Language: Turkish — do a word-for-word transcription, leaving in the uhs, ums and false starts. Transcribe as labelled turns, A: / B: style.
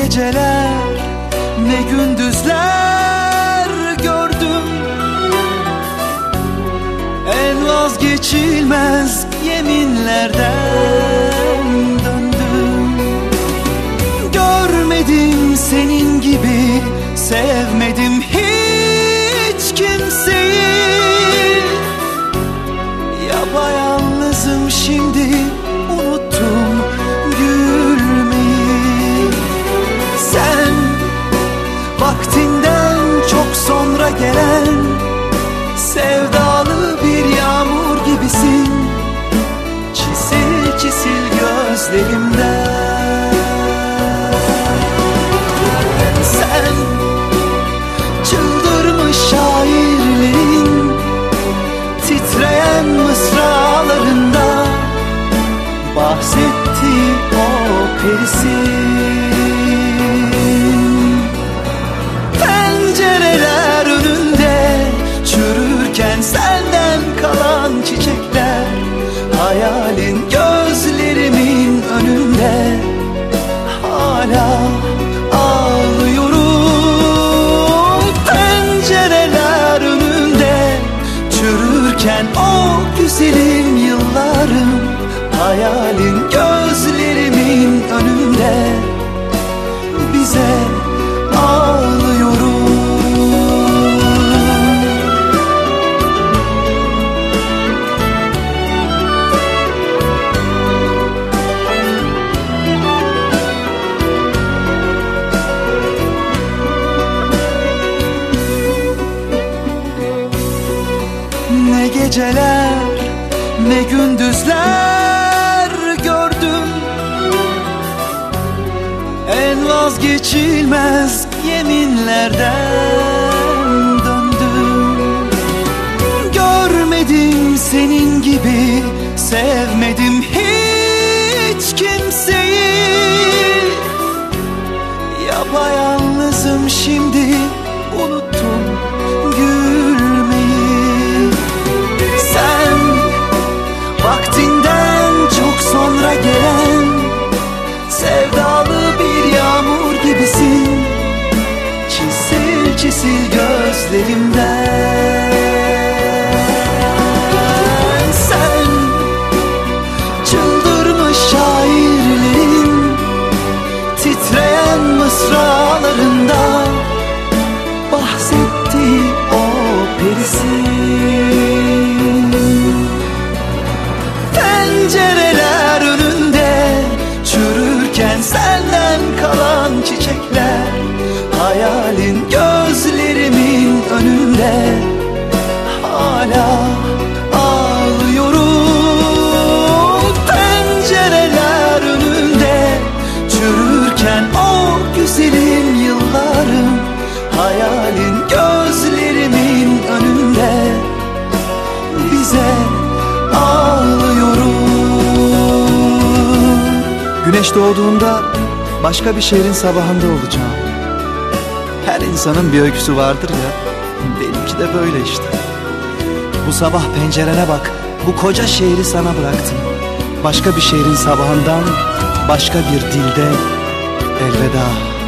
A: geceler ne gündüzler gördüm, en vazgeçilmez yeminlerden döndüm. Görmedim senin gibi, sevmedim hiç kimseyi. Yapayalnızım şimdi, unuttum gülmeyi. Sen vaktinden çok sonra gelen sevdalı bir yağmur gibisin, çisil çisil gözlerimden. Sen çıldırmış şairlerin titreyen mısralarında bahsetti o perisin. Pencereler önünde çürürken senden kalan çiçekler, hayalin gözlerimin önünde hala ağlıyorum. Pencereler önünde çürürken o güzelim yıllarım, hayalin gözlerimin önünde bize ağlıyorum. Ne geceler ne gündüzler gördüm, en vazgeçilmez yeminlerden döndüm. Görmedim senin gibi, sevmedim hiç kimseyi. Yapayalnızım şimdi, unuttum gülmeyi. Sen vaktinden çok sonra gelen sevdalı bir yağmur gibisin, çisil çisil gözlerimden. Sen çıldırmış şairlerin titreyen mısralarında bahsetti o perisin. Pencereler önünde çürürken senden kalan çiçekler, hayalin gözlerimin önünde hala ağlıyorum. Pencereler önünde çürürken o güzelim yıllarım, hayalin gözlerimin önünde bize ağlıyorum.
B: Güneş doğduğunda başka bir şehrin sabahında olacağım. Her insanın bir öyküsü vardır ya, benimki de böyle işte. Bu sabah pencerene bak, bu koca şehri sana bıraktım. Başka bir şehrin sabahından, başka bir dilde elveda.